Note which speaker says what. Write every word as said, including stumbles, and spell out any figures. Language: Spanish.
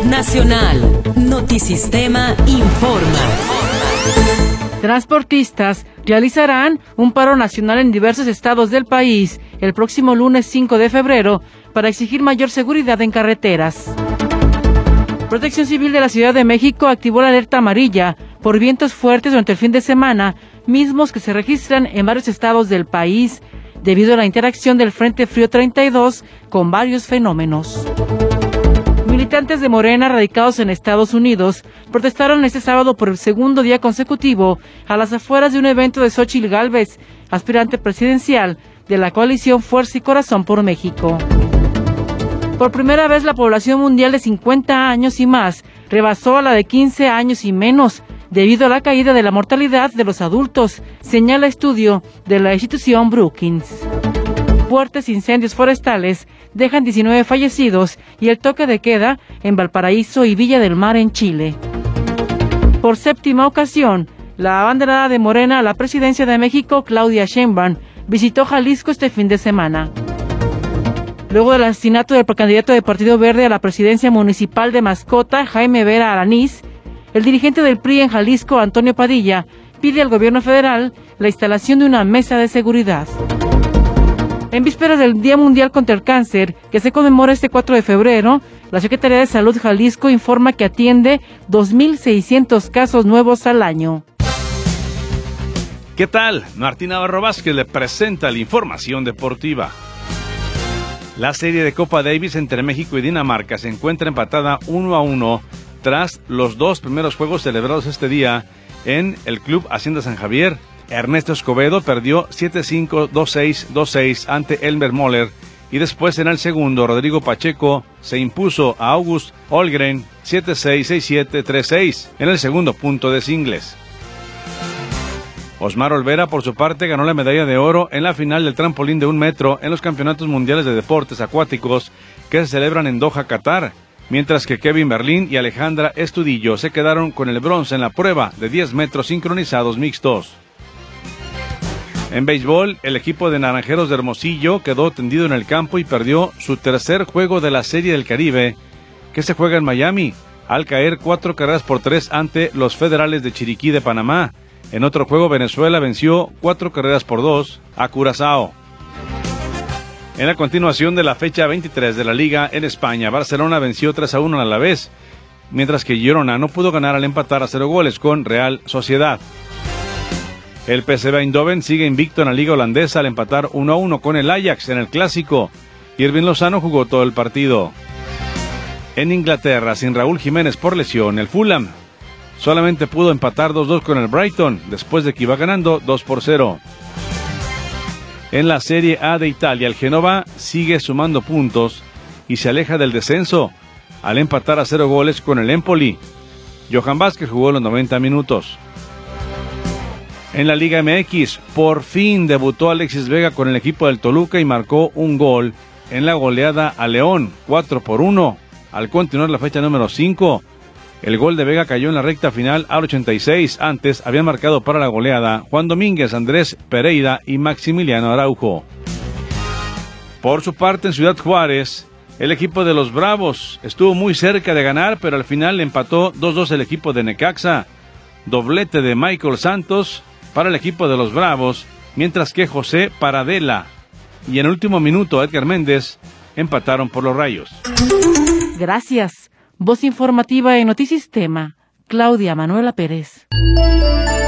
Speaker 1: Nacional. Notisistema informa.
Speaker 2: Transportistas realizarán un paro nacional en diversos estados del país el próximo lunes cinco de febrero para exigir mayor seguridad en carreteras. Protección Civil de la Ciudad de México activó la alerta amarilla por vientos fuertes durante el fin de semana, mismos que se registran en varios estados del país, debido a la interacción del Frente Frío treinta y dos con varios fenómenos. Militantes de Morena radicados en Estados Unidos protestaron este sábado por el segundo día consecutivo a las afueras de un evento de Xóchitl Gálvez, aspirante presidencial de la coalición Fuerza y Corazón por México. Por primera vez la población mundial de cincuenta años y más rebasó a la de quince años y menos, debido a la caída de la mortalidad de los adultos, señala estudio de la institución Brookings. Fuertes incendios forestales dejan diecinueve fallecidos y el toque de queda en Valparaíso y Villa del Mar en Chile. Por séptima ocasión, la abanderada de Morena a la presidencia de México, Claudia Sheinbaum, visitó Jalisco este fin de semana. Luego del asesinato del precandidato del Partido Verde a la presidencia municipal de Mascota, Jaime Vera Alanís, el dirigente del P R I en Jalisco, Antonio Padilla, pide al gobierno federal la instalación de una mesa de seguridad. En vísperas del Día Mundial contra el Cáncer, que se conmemora este cuatro de febrero, la Secretaría de Salud Jalisco informa que atiende dos mil seiscientos casos nuevos al año.
Speaker 3: ¿Qué tal? Martín Navarro Vázquez le presenta la información deportiva. La serie de Copa Davis entre México y Dinamarca se encuentra empatada uno a uno tras los dos primeros juegos celebrados este día en el Club Hacienda San Javier. Ernesto Escobedo perdió siete cinco, dos seis, dos seis ante Elmer Moller y después en el segundo Rodrigo Pacheco se impuso a August Holmgren siete seis, seis siete, tres seis en el segundo punto de singles. Osmar Olvera, por su parte, ganó la medalla de oro en la final del trampolín de un metro en los Campeonatos Mundiales de Deportes Acuáticos que se celebran en Doha, Qatar, mientras que Kevin Berlín y Alejandra Estudillo se quedaron con el bronce en la prueba de diez metros sincronizados mixtos. En béisbol, el equipo de Naranjeros de Hermosillo quedó tendido en el campo y perdió su tercer juego de la Serie del Caribe, que se juega en Miami, al caer cuatro carreras por tres ante los Federales de Chiriquí de Panamá. En otro juego, Venezuela venció cuatro carreras por dos a Curazao. En la continuación de la fecha veintitrés de la Liga en España, Barcelona venció tres a uno al Alavés, mientras que Girona no pudo ganar al empatar a cero goles con Real Sociedad. El P S V Eindhoven sigue invicto en la Liga Holandesa al empatar uno a uno con el Ajax en el Clásico. Irving Lozano jugó todo el partido. En Inglaterra, sin Raúl Jiménez por lesión, el Fulham solamente pudo empatar dos dos con el Brighton, después de que iba ganando dos por cero. En la Serie A de Italia, el Génova sigue sumando puntos y se aleja del descenso al empatar a cero goles con el Empoli. Johan Vázquez jugó los noventa minutos. En la Liga M X, por fin debutó Alexis Vega con el equipo del Toluca y marcó un gol en la goleada a León, cuatro por uno, al continuar la fecha número cinco. El gol de Vega cayó en la recta final al ochenta y seis. Antes habían marcado para la goleada Juan Domínguez, Andrés Pereira y Maximiliano Araujo. Por su parte, en Ciudad Juárez, el equipo de los Bravos estuvo muy cerca de ganar, pero al final empató dos dos el equipo de Necaxa. Doblete de Michael Santos para el equipo de los Bravos, mientras que José Paradela y en el último minuto Edgar Méndez empataron por los Rayos.
Speaker 2: Gracias. Voz informativa en Notisistema, Claudia Manuela Pérez.